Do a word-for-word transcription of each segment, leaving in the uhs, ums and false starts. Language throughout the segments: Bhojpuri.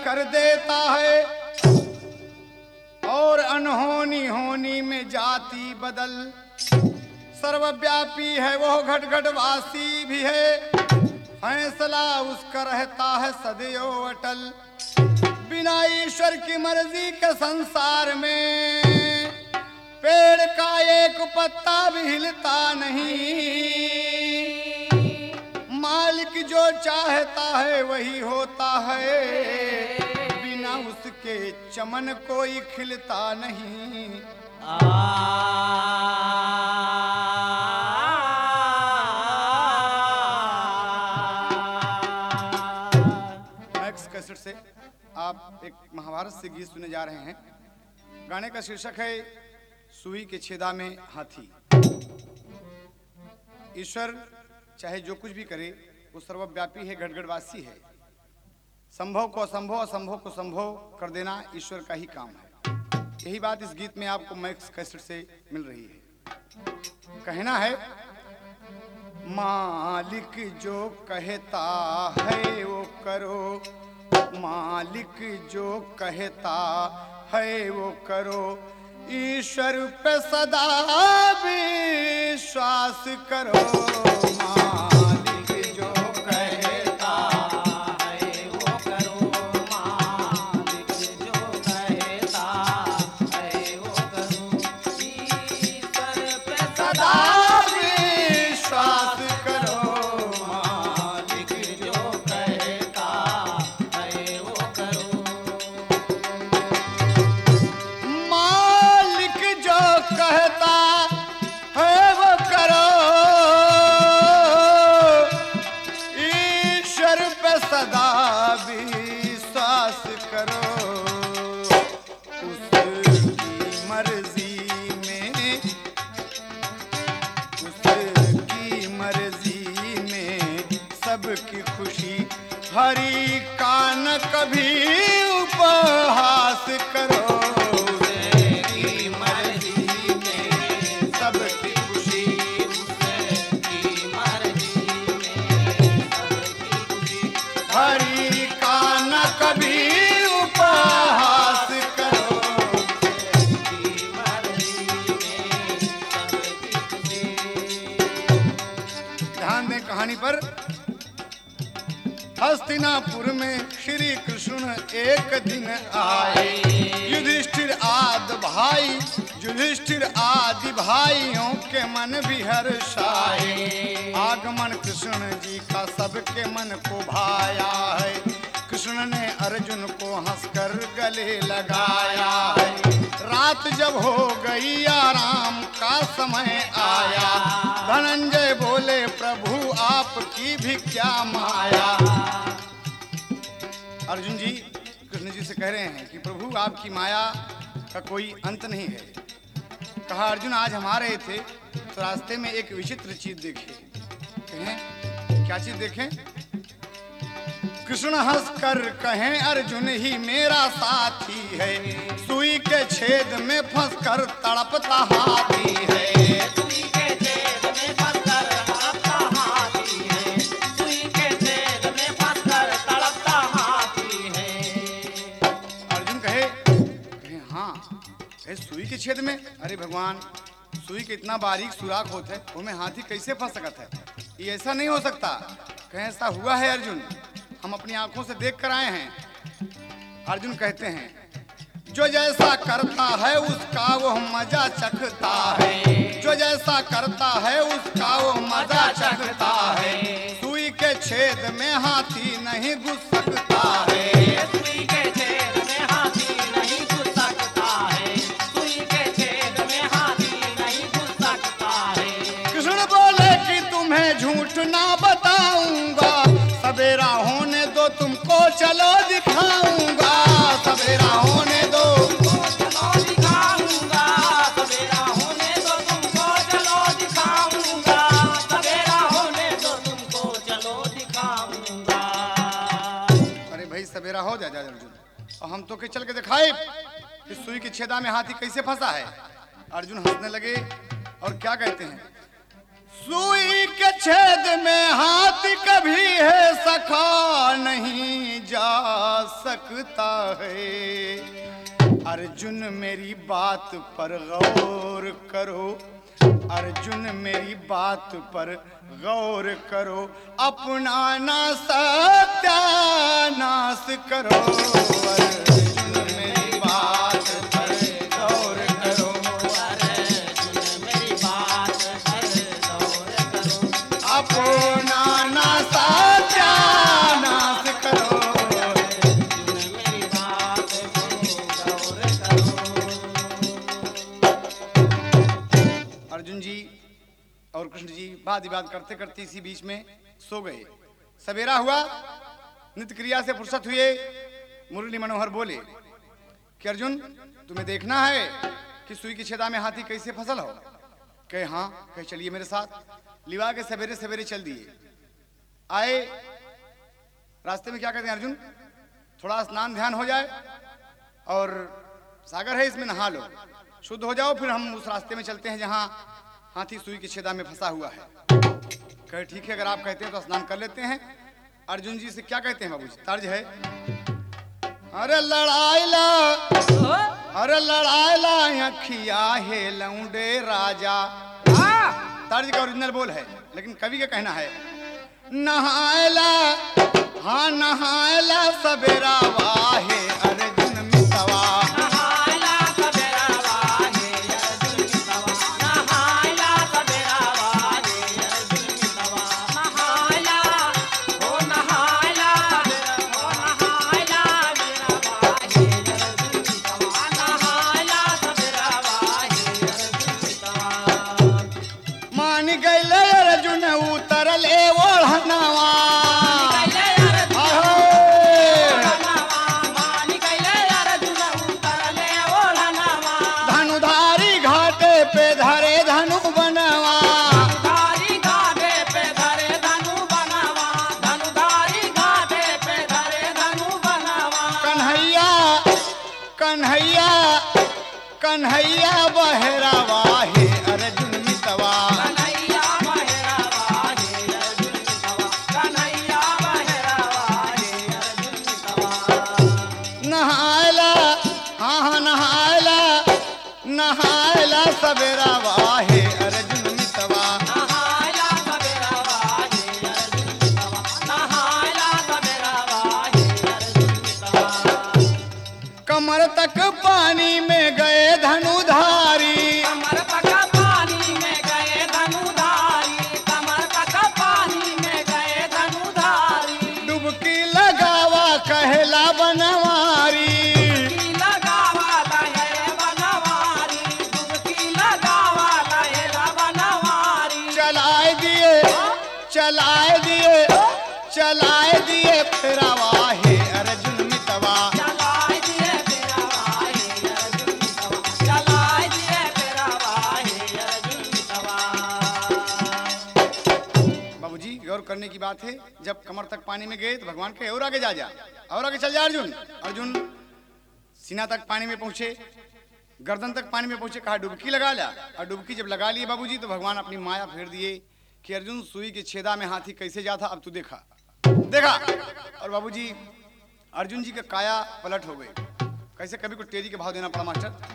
कर देता है और अनहोनी होनी में जाति बदल। सर्वव्यापी है वो घट घट वासी भी है, फैसला उसका रहता है सदैव अटल। बिना ईश्वर की मर्जी के संसार में पेड़ का एक पत्ता भी हिलता नहीं। मालिक जो चाहता है वही होता है, बिना उसके चमन कोई खिलता नहीं। नेक्स्ट कैसेट से आप एक महाभारत से गीत सुने जा रहे हैं। गाने का शीर्षक है सुई के छेदा में हाथी। ईश्वर चाहे जो कुछ भी करे वो सर्वव्यापी है, घटघटवासी है। संभव को असंभव, असंभव को संभव कर देना ईश्वर का ही काम है। यही बात इस गीत में आपको मैक्स कैसेट से मिल रही है। कहना है मालिक जो कहता है वो करो, मालिक जो कहता है वो करो, ईश्वर पे सदा विश्वास करो। मालिक जो कहता है वो करो, मालिक जो कहता है वो करो, ईश्वर पे सदा विश्वास करो। मालिक जो कहता है वो करो, मालिक जो कहता है वो करो, ईश्वर पे सदा विश्वास करो। उसकी मर्जी में, उसकी मर्जी में सबकी खुशी, हरि का न कभी उपहास करो। उसकी मर्जी में सबकी खुशी, उसकी मर्जी में सबकी खुशी, हरि का न कभी उपहास करो। उसकी मर्जी में सबकी खुशी। ध्यान दें कहानी पर। हस्तिनापुर में श्री कृष्ण एक दिन आए, युधिष्ठिर आदि भाई, युधिष्ठिर आदि भाइयों के मन भी हर्षाए। आगमन कृष्ण जी का सबके मन को भाया है। कृष्ण ने अर्जुन को हंसकर गले लगाया है। रात जब हो गई आराम का समय आया, धनंजय बोले प्रभु आपकी भी क्या माया। अर्जुन जी कृष्ण जी से कह रहे हैं कि प्रभु आपकी माया का कोई अंत नहीं है। कहा अर्जुन आज हम आ रहे थे तो रास्ते में एक विचित्र चीज देखी। कहें क्या चीज देखें? कृष्ण हंस कर कहें अर्जुन ही मेरा साथी है, सुई के छेद में फंस कर तड़पता हाथी है। सुई के छेद में फंस कर तड़पता हाथी है, सुई के छेद में फंस कर तड़पता हाथी है। अर्जुन कहे, कहे हाँ कहे सुई के छेद में? अरे भगवान सुई के इतना बारीक सुराख होता है, वो में हाथी कैसे फंस सकता है? ये ऐसा नहीं हो सकता। कहे ऐसा हुआ है अर्जुन, हम अपनी आंखों से देख कर आए हैं। अर्जुन कहते हैं जो जैसा करता है उसका वो मजा चखता है, जो जैसा करता है उसका वो मजा चखता है। सुई के छेद में हाथी नहीं घुस सकता है, सुई के छेद में हाथी नहीं घुस सकता है, सुई के छेद में हाथी नहीं घुस सकता है। कृष्ण बोले कि तुम्हें झूठ ना बताऊंगा, सवेरा होने दो तुमको चलो दिखाऊंगा, सवेरा होने दो तुमको चलो दिखाऊंगा, सवेरा होने दो तुमको चलो दिखाऊंगा, सवेरा होने दो तुमको चलो दिखाऊंगा। अरे भाई सवेरा हो जा जा अर्जुन, और हम तो के चल के दिखाए कि सुई की छेदा में हाथी कैसे फंसा है। अर्जुन हंसने लगे और क्या कहते हैं सुई के छेद में हाथ कभी है सखा नहीं जा सकता है। अर्जुन मेरी बात पर गौर करो, अर्जुन मेरी बात पर गौर करो, अपना ना सत्यानाश करो। अर्जुन मेरी बात पर गौर करो, अर्जुन मेरी बात पर गौर करो, अपना ना सत्यानाश करो। अर्जुन मेरी बात पर गौर करो। अर्जुन जी और कृष्ण जी बात ही बात करते करते इसी बीच में सो गए। सवेरा हुआ, नित्य क्रिया से फुर्सत हुए, मुरली मनोहर बोले कि अर्जुन तुम्हें देखना है कि सुई की छेदा में हाथी कैसे फसल हो। कहे हाँ, कहे चलिए मेरे साथ। लिवा के सवेरे सवेरे चल दिए। आए रास्ते में क्या कहते हैं अर्जुन, थोड़ा स्नान ध्यान हो जाए और सागर है इसमें नहा लो, शुद्ध हो जाओ, फिर हम उस रास्ते में चलते हैं जहाँ हाथी सुई की छेदा में फंसा हुआ है। कहे ठीक है, अगर आप कहते हैं तो स्नान कर लेते हैं। अर्जुन जी से क्या कहते हैं बाबूजी, तर्ज है, अरे लड़ाईला अरे लड़ाईला अखिया है लौंडे राजा। तर्ज का ओरिजिनल बोल है, लेकिन कवि का कहना है नहायला, हाँ नहायला सवेरा वाहे अर्जुन मितवा। कन्हैया बहरावा है अर्जुन मितवा, कन्हैया बहरावा है अर्जुन मितवा, कन्हैया बहरावा है अर्जुन मितवा। नहायला, हाँ हाँ नहायला, नहायला सवेरा वाहे अर्जुन मितवा, नहायला सवेरा वाहे अर्जुन मितवा, नहायला सवेरा वाहे अर्जुन मितवा। कमर तक पानी में गए धनुधारी, कमर तक पानी में गए धनुधारी, कमर तक पानी में गए धनुधारी। डुबकी लगावा कहला बनवारी, डुबकी लगावा लहरे बनवारी, डुबकी लगावा लहरा बनवारी। चलाए दिए चलाए दिए चलाए दिए फिरावा है अर्जुन मितवा, गौर करने की बात है। जब कमर तक पानी में गए तो भगवान कहे और आगे जा जा, और आगे चल जा अर्जुन। अर्जुन सीना तक पानी में पहुंचे, गर्दन तक पानी में पहुंचे, कहा डुबकी लगा ला। और डुबकी जब लगा लिए बाबूजी तो भगवान अपनी माया फेर दिए कि अर्जुन सुई के छेदा में हाथी कैसे जाता, अब तू देखा देखा। और बाबूजी अर्जुन जी का काया पलट हो गए। कैसे, कभी को तेजी के भाव देना पड़ा मास्टर।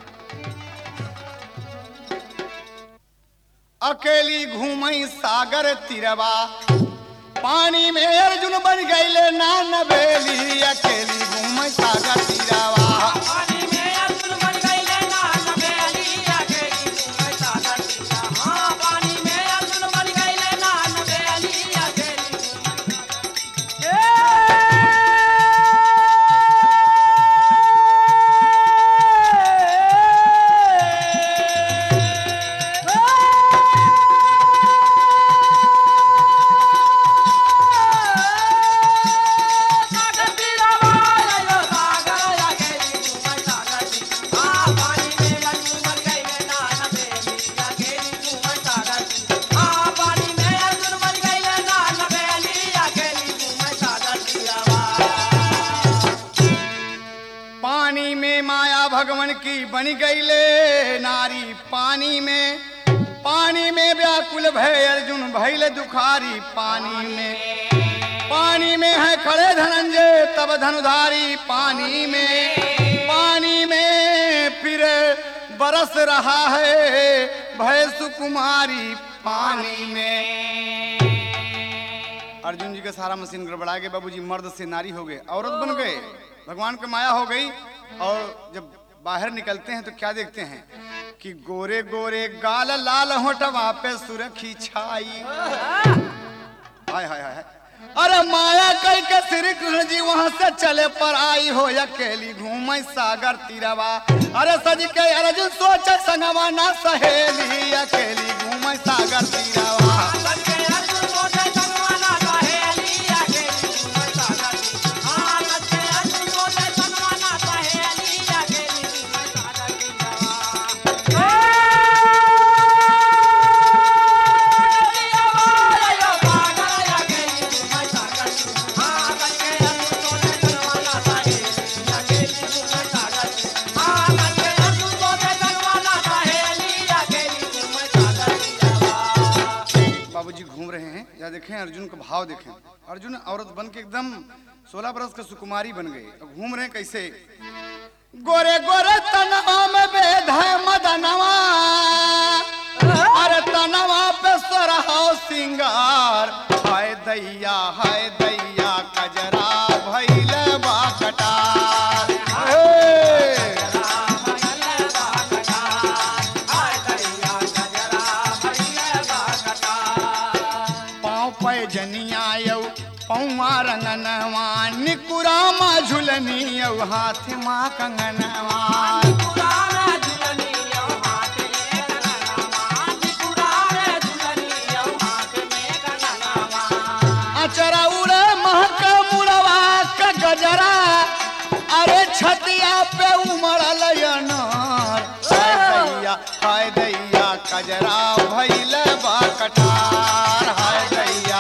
अकेली घूमई सागर तिरवा, पानी में अर्जुन बन गईले नान बेली। अकेली घूमई सागर तिरवा, पानी में अर्जुन बन गईले नान बेली। अकेली घूमई सागर तिरवा, हाँ पानी में अर्जुन बन गईले नान बेली। अकेली भगवान की बन गईले नारी, पानी में पानी में व्याकुल भय अर्जुन भइल दुखारी पानी में पानी में है खड़े धनंजय तब धनुधारी पानी में पानी में फिर बरस रहा है भय सुकुमारी पानी में। अर्जुन जी का सारा मशीन गड़बड़ा गया। बाबूजी मर्द से नारी हो गए, औरत बन गए, भगवान की माया हो गई। और जब बाहर निकलते हैं तो क्या देखते हैं कि गोरे गोरे गाल लाल होठवा पे सुरखी छाई। हाय हाय हाय, अरे माया कई के श्री कृष्ण जी वहां से चले पर आई हो अकेली घूम सागर तीरवा। अरे सज के अर्जुन सोच संगवा ना सहेली अकेली घूम सागर तीरवा। देखें अर्जुन का भाव देखें। अर्जुन औरत बन के एकदम सोलह बरस का सुकुमारी बन गए और घूम रहे कैसे। गोरे गोरे तनवा में वेद है मदनवा, अरे तनवा पे सोरहाओ सिंगार। हाय दैया हाय दैया कजरा भइल बा कटार। पौवा रंगनवा निकुरा मा झुलनी हाथ माँ कंगनवा। अचरा उड़े महक मुड़वा का गजरा, अरे छतिया पे उमड़ल अनार। हाय दैया हाय दैया कजरा भइल बा कटार। हाय दैया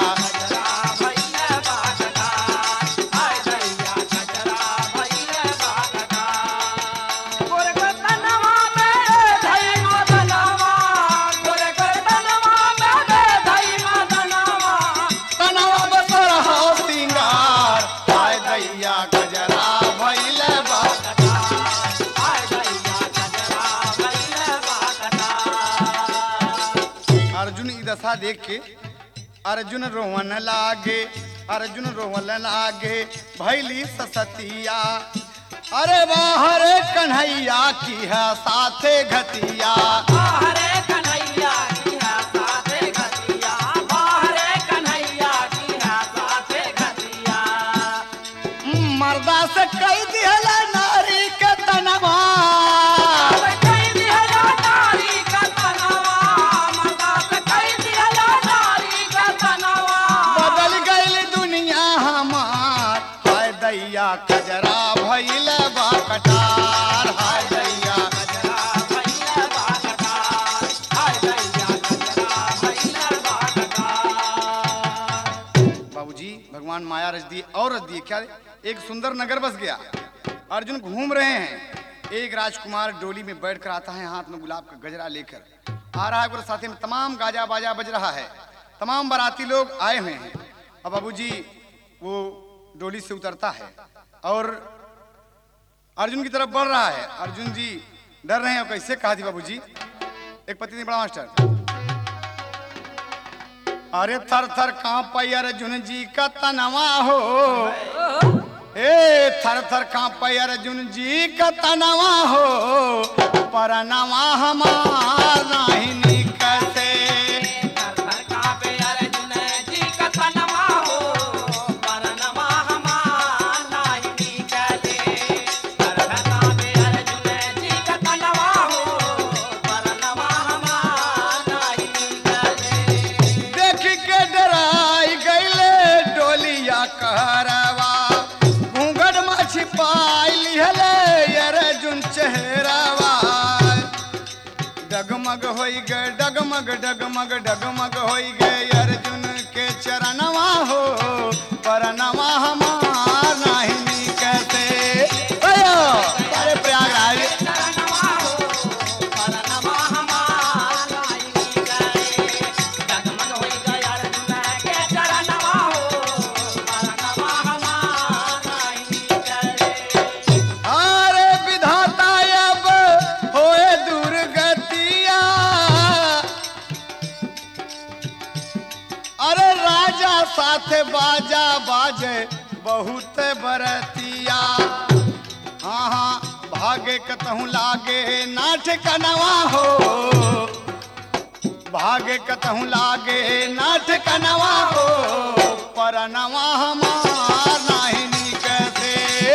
दशा देख के अर्जुन रोवन लागे, अर्जुन रोवन लागे भैली ससतिया। अरे बाहर कन्हैया की है साथे घतिया। बाहर कन्हैया की है साथे घतिया, बाहर कन्हैया की है साथे घतिया। मर्दा से कई दिहला नारी के तनवा, कजरा भइल बा कटार। हाय दैया कजरा भइल बा कटार। हाय दैया कजरा भइल बा कटार। बाबूजी भगवान माया रच दी और रच दी क्या। एक सुंदर नगर बस गया, अर्जुन घूम रहे हैं। एक राजकुमार डोली में बैठकर आता है, हाथ में गुलाब का गजरा लेकर आ रहा है। पूरे साथी में तमाम गाजा बाजा बज रहा है, तमाम बाराती लोग आए हुए हैं। और बाबूजी वो डोली से उतरता है और अर्जुन की तरफ बढ़ रहा है। अर्जुन जी डर रहे हैं। और कैसे कहा थी बाबूजी, एक पति ने बड़ा मास्टर, अरे थर थर कांप अर्जुन जी का तनवा हो। ए थर थर कांप अर्जुन जी का तनवा हो, परनवा हमार नहीं निकसे। डगमग होई गए डगमग डगमग डगमग होई गए अर्जुन के चरणवा हो, परनवा हमार नहीं निकसे। अरे प्रयागराज बाजा बाजे बहुत बरतिया। हाँ हाँ भागे कतहूँ लागे नाठ कनवा हो, भागे कतहूँ लागे नाठ कनवा हो, परनवा हमार नाही निकसे।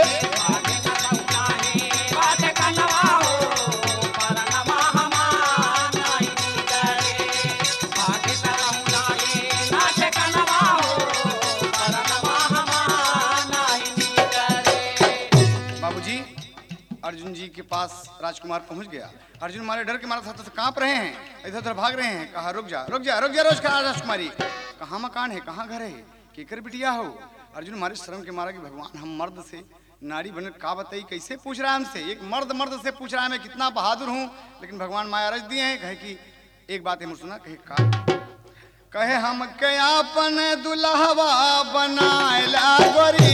अर्जुन जी के पास राजकुमार पहुंच गया। अर्जुन मारे डर के मारा था तो कांप रहे हैं, इधर उधर भाग रहे हैं। कहा रुक जा रुक जा रुक जा रोज कहा राजकुमारी, कहाँ मकान है, कहाँ घर है, केकर बिटिया हो। अर्जुन मारे शर्म के मारा कि भगवान हम मर्द से नारी बने का बताई, कैसे पूछ रहा है हमसे, एक मर्द मर्द से पूछ रहा है, मैं कितना बहादुर हूँ। लेकिन भगवान माया रच दिए हैं। कहे कि एक बात है सुना, कहे का कहे हम के अपन दुल्हवा बनाएला गोरी,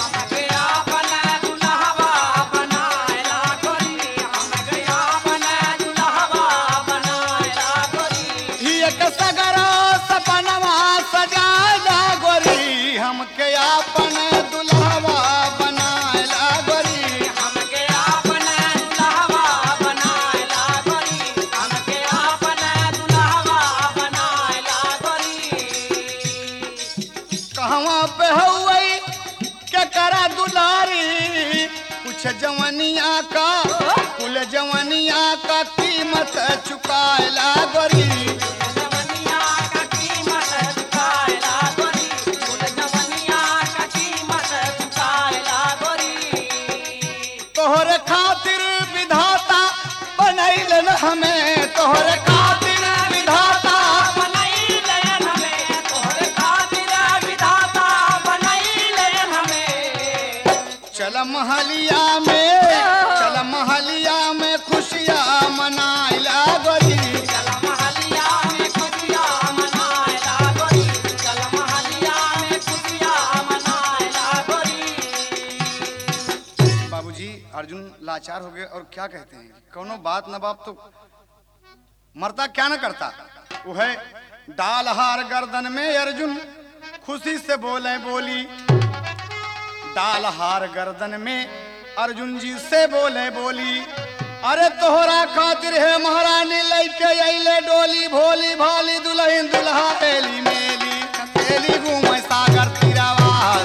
जवनिया का कुल जवनिया का कीमत चुकाएला गोरी, जवनिया का कीमत चुकाएला गोरी, कुल जवनिया का कीमत चुकाएला गोरी। तोहरे खातिर विधाता बनैलन हमें, तोहरे खातिर विधाता बनैलन हमें, तोहरे खातिर विधाता बनैलन हमें। चल महलिया में चल महलिया में खुशियाँ मनाइला गोरी, चल महलिया में खुशियाँ मनाइला गोरी, चल महलिया में खुशियाँ मनाइला गोरी। बाबूजी अर्जुन लाचार हो गए और क्या कहते हैं, कोनो बात न बाप तो मरता क्या न करता। वो है डाल हार गर्दन में अर्जुन खुशी से बोले बोली, डाल हार गर्दन में अर्जुन जी से बोले बोली, अरे तोहरा खातिर है महारानी लैके अइले डोली, भोली भाली दुल्हन दुल्हा तेली मेली तेली घूमे सागर तीरावा।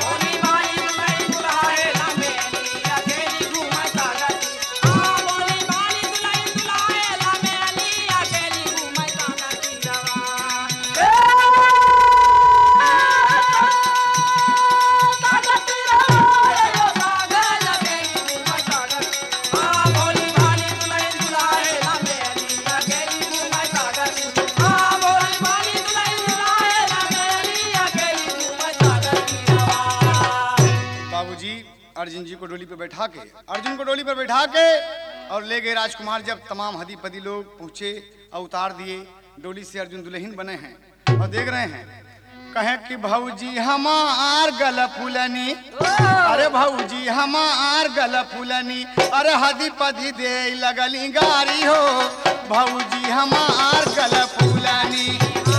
अर्जुन जी को डोली पर बैठा के अर्जुन को डोली पर बैठा के और ले गए राजकुमार। जब तमाम हदी पदी लोग पहुंचे और उतार दिए डोली से, अर्जुन दुल्हन बने हैं और देख रहे हैं। कहे कि भौजी हमार गल फुलनी, अरे भौजी हमार गल फुलनी, अरे हदी पदी दे लगली गारी हो, भौजी हमार गल फुलनी।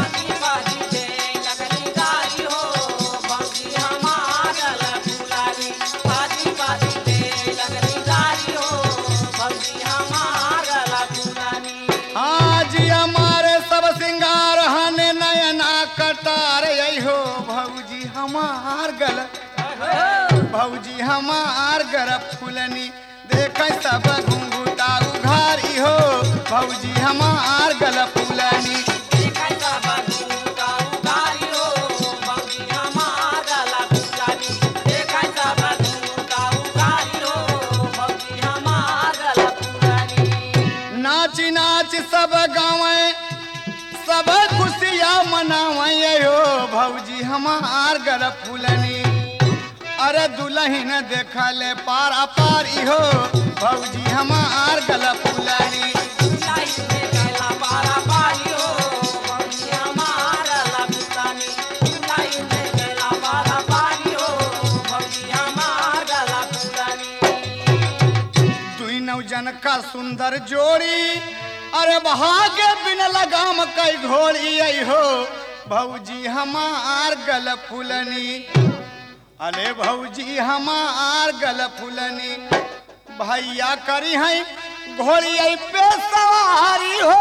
हमार गल भौजी हमार गरब फुलनी, देख सब घुंघुटा उघारी हो, भौजी हमार गल फुलनी। देख सब घुंघुटा उघारी हो, भौजी हमार गल फुलनी, देख सब घुंघुटा उघारी हो, भौजी हमार गल फुलनी। नाची नाच सब गावे सब खुशियाँ मनावे हो, भौजी हमार गल फुलनी, अरे दुल्हन देखले पारा पारी हो, भौजी हमार गल फुलनी। दुल्हन देखला पारा पारी हो, भौजी हमार गल फुलनी, दुल्हन देखला पारा पारी हो, भौजी हमार गल फुलनी। दुई नौजन का सुंदर जोड़ी, अरे भागे बिन लगाम कई घोड़ी आई हो, भौजी हमार गल फुलनी, अरे भौजी हमार गल फुलनी, भैया करी है घोड़ी पे सवारी हो,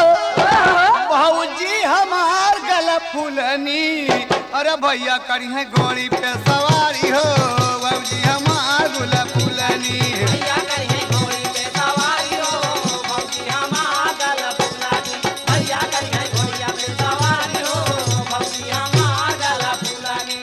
भौजी हमार गल फुलनी, अरे भैया करी है घोड़ी पे सवारी हो, भौजी हमार गल फुलनी, भैया करी है घोड़ी पे सवारी हो, भौजी हमार गल फुलनी, भैया करी है घोड़िया पे सवारी हो, भौजी हमार गल फुलनी।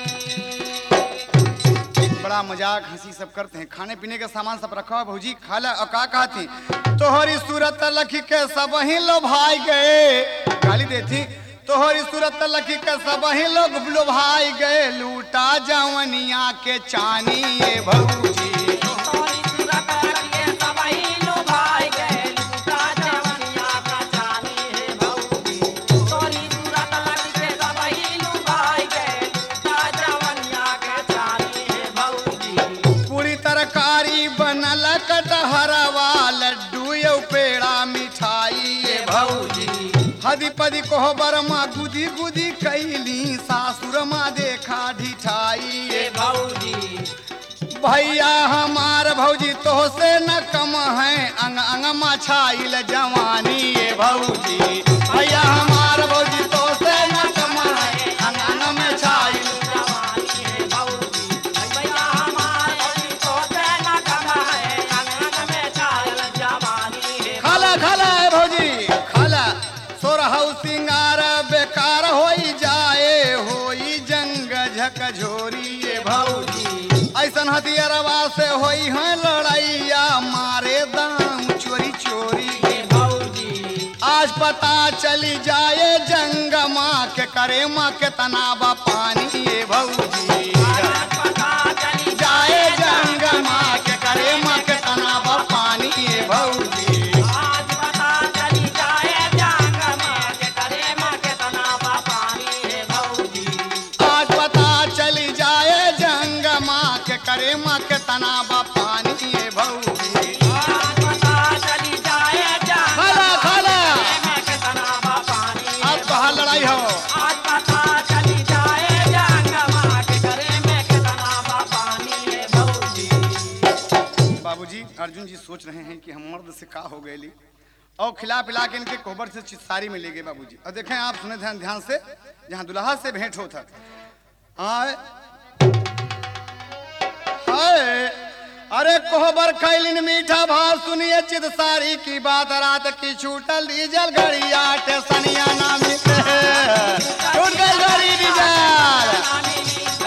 बड़ा मजाक हंसी सब करते हैं। खाने पीने का सामान सब रखा हुआ, भौजी खा ला। और का कहती तोहरी सूरत लखी के सब ही लो भाई गए, गाली देती तोहरी सूरत लखी के सब ही लोग लो भाई गए, लूटा जवनिया के चानी ये भौजी, तोरी सूरत लखी के सब ही लो भाई गए, लूटा जवनिया का चानी है भौजी, तोरी सूरत लखी के सब ही लो भाई गए, लूटा जवनिया का चानी है भौजी। पूरी तरकारी बनल कटहरवा, लड्डू यौ पेड़ा मिठाई ये भौजी, हदी पदी कोहबर माँ गुदी गुदी कैली, सासुर माँ देखा ढिठाई ये भौजी, भैया हमार भौजी तो से न कम है, अंग अंग मछाइल जवानी ये भौजी, भैया हमार भौजी तो से न कम है, अंग अंग मछाइल जवानी है भौजी, भैया हमार भौजी तो से न कम है, अंग अंग में छायल जवानी है। खाला खाला है भौजी खाला, सोरहु सिंगार बेकार होई जाए, होई जंग झकझोरी ये भौजी, ऐसन हथियारवा से होई है लड़ाइया, मारे दाम चोरी चोरी ये भौजी, आज पता चली जाए जंग माँ के करे माँ के तनाबा पानी ये भौजी, आज पता चली जाए जंग माँ के करे माँ के तनाबा पानी ये भौजी, आज पता चली जाए जंग माँ के करे माँ के तनाबा पानी है भौजी, आज पता चली जाए जंग माँ के करे माँ के तनाबा पानी ये भौजी, आज पता चली जाए जंग खाला खाला माँ के तनाबा पानी है अब कहाँ लड़ाई हो, आज पता चली जाए जंग माँ के करे में के तनाबा पानी है भौजी। बाबूजी अर्जुन जी सोच रहे हैं कि हम मर्द से का हो गए ली, और खिला पिला के इनके कोबर से चित्सारी में ले गए बाबूजी। और देखें आप सुने ध्यान ध्यान से, जहाँ दुल्हा से भेंट होता आए हाय, अरे कोहबर खैलिन मीठा भाव सुनिए चित सारी की बात, रात की छूटल डीजल गड़िया टेसनिया ना मिलते, छूट गई गाड़ी डीजल,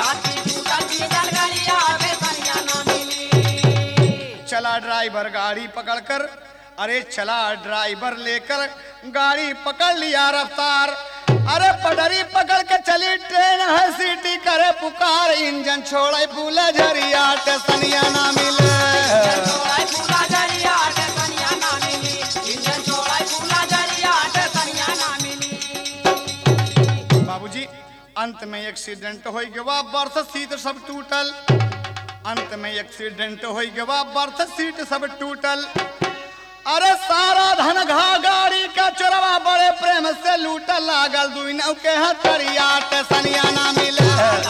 चला ड्राइवर गाड़ी पकड़कर, अरे चला ड्राइवर लेकर गाड़ी पकड़ लिया रफ्तार, अरे पटरी पकड़ के चली ट्रेन है सीटी करे पुकार, इंजन छोड़े फूला झरिया टेसनिया ना मिले, बाबूजी अंत में एक्सीडेंट हो गया, बर्थ सीट सब टूटल, अंत में एक्सीडेंट हो गया, बर्थ सीट सब टूटल, अरे सारा धन घा गाड़ी का चोरवा बड़े प्रेम से लूटल, लागल दुई नौ के हथकड़िया टेसनिया ना मिले,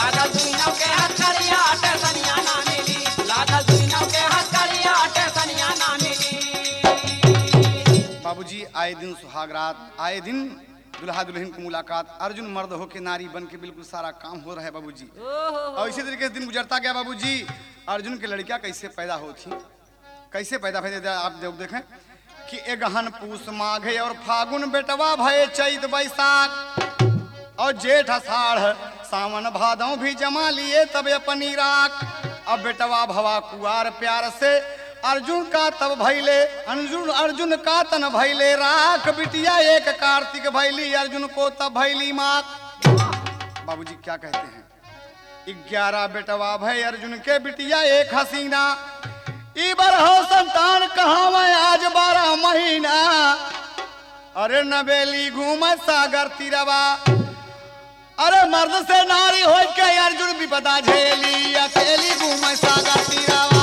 बाबूजी आए दिन सुहाग रात, आए दिन दुल्हा दुल्हन की मुलाकात, अर्जुन मर्द होके नारी बन के बिल्कुल सारा काम हो रहा है बाबूजी। और इसी तरीके से दिन गुजरता गया बाबूजी, अर्जुन की लड़कियां कैसे पैदा होती, कैसे पैदा हुई आप जब देखें कि ए गहन पूस माघे और फागुन बेटवा भय चैत बैसाख, और जेठ अषाढ़ सावन भादों भी जमा लिए तब अपनी राख, अब बेटवा भवा कुआर प्यार से अर्जुन का तब भैले, अर्जुन अर्जुन का तन भैले राख, बिटिया एक कार्तिक भैली अर्जुन को तब भैली माँ। बाबूजी क्या कहते हैं, ग्यारह बेटवा भय अर्जुन के बिटिया एक हसीना, इबर हो संतान कहाँ मैं आज बारह महीना, अरे नबेली घूम सागर तीरवा, अरे मर्द से नारी हो के अर्जुन विपदा झेली, अकेली घूम सागर तीरवा,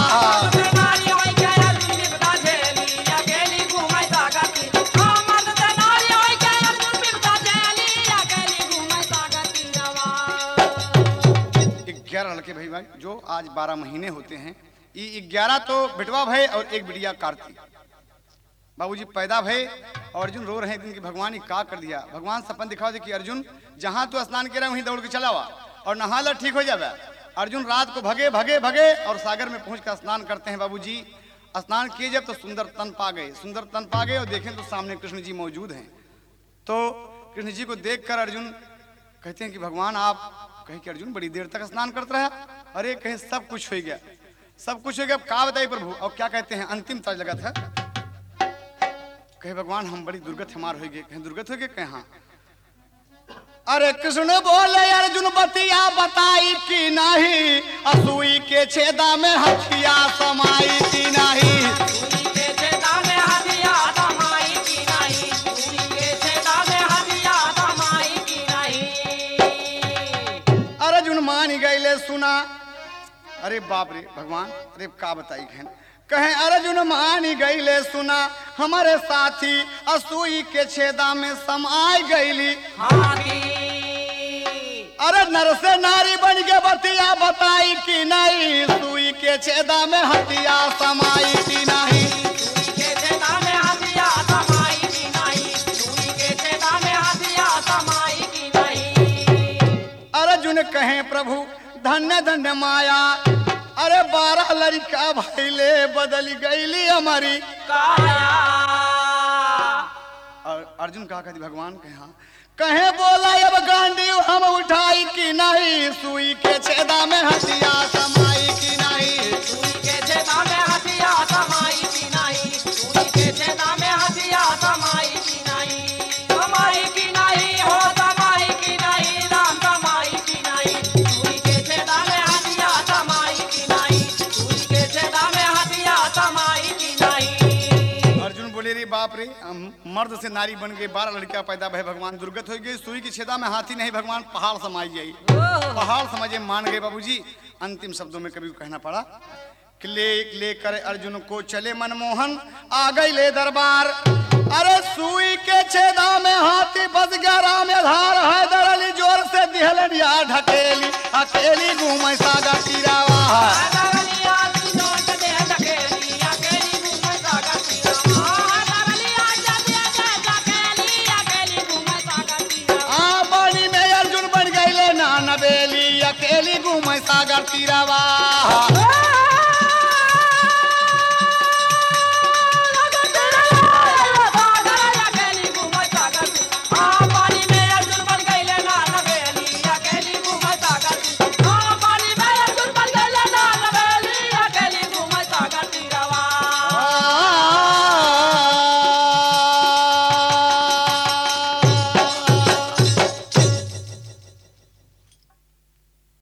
भाई जो आज बारह महीने होते हैं, ये ग्यारह तो बेटवा भय और एक बिटिया कार्तिक। बाबूजी पैदा भय और अर्जुन रो रहे हैं दिन की भगवान ने का कर दिया। भगवान सपन दिखाओ दे कि अर्जुन जहां तू स्नान कर रहा वहीं दौड़ के चला हुआ और नहा ला ठीक हो जाए। अर्जुन रात को भगे भगे भगे और सागर में पहुंच कर स्नान करते हैं। बाबूजी स्नान किए जब तो सुंदर तन पा गए, सुंदर तन पा गए और देखें तो सामने कृष्ण जी मौजूद हैं। तो कृष्ण जी को देखकर अर्जुन कहते हैं कि भगवान आप कहे कि अर्जुन बड़ी देर तक स्नान करते रहा। अरे कहीं सब कुछ हो गया, सब कुछ हो गया, अब का बताइए प्रभु। और क्या कहते हैं अंतिम तर्ज लगा था, कहे भगवान हम बड़ी दुर्गत हमार हो गए। कहीं दुर्गत हो गए, कहे हाँ। अरे कृष्ण बोले अर्जुन बतिया बताई कि नहीं, असुई के छेदा में हथिया समाई कि नहीं। सुई के छेदा में हथिया समाई कि नहीं, सुई के छेदा में हथिया समाई कि नहीं। अर्जुन मान गईले सुना। अरे बाप रे भगवान, अरे का बताई कहन। कहे अर्जुन मान गईले सुना, हमारे साथी असुई के छेदा में समाई गईली। हाथी अरे नर से नारी बन के बतिया बताई कि नहीं, सुई के छेदा में हथिया समाई कि नहीं। सुई के छेदा में हथिया समाई कि नहीं, सुई के छेदा में हथिया समाई कि नहीं। अर्जुन कहे प्रभु धन्य धन्य माया, अरे बारह लड़का भैले बदल गईली हमारी काया। और अर्जुन कहा कहती भगवान कहे हाँ। कहे बोला अब गांडी हम उठाई कि नहीं, सुई के छेदा में हथिया समाई कि नहीं। सुई के छेदा में हथिया समाई कि नहीं, सुई के छेदा में हथिया समाई कि नहीं। समाई कि नहीं हो समाई कि नहीं, राम समाई कि नहीं। सुई के छेदा में हथिया समाई कि नहीं, सुई के छेदा में हथिया समाई कि नहीं। अर्जुन बोले रे बाप रे, हम मर्द से नारी बन गए, बारह लड़का पैदा भय, भगवान दुर्गत हो गई। सुई की छेदा में हाथी नहीं भगवान पहाड़ समाई गई। पहाड़ समझे मान गए बाबूजी। अंतिम शब्दों में कभी कहना पड़ा कि ले लेकर अर्जुन को चले मनमोहन, आ गई ले दरबार। अरे सुई के छेदा में हाथी बस गया राम धार है, दरली जोर से दिहलन या ढकेली, अकेली घूमे सागा तीरावा। दरलिया जोर से दे ढकेली, अकेली घूमे सागा तीरावा। दरलिया जदे ढकेली, अकेली घूमे सागा तीरावा। आ पानी में अर्जुन बन गईले ना नबेली, अकेली घूमे सागर तीरावा।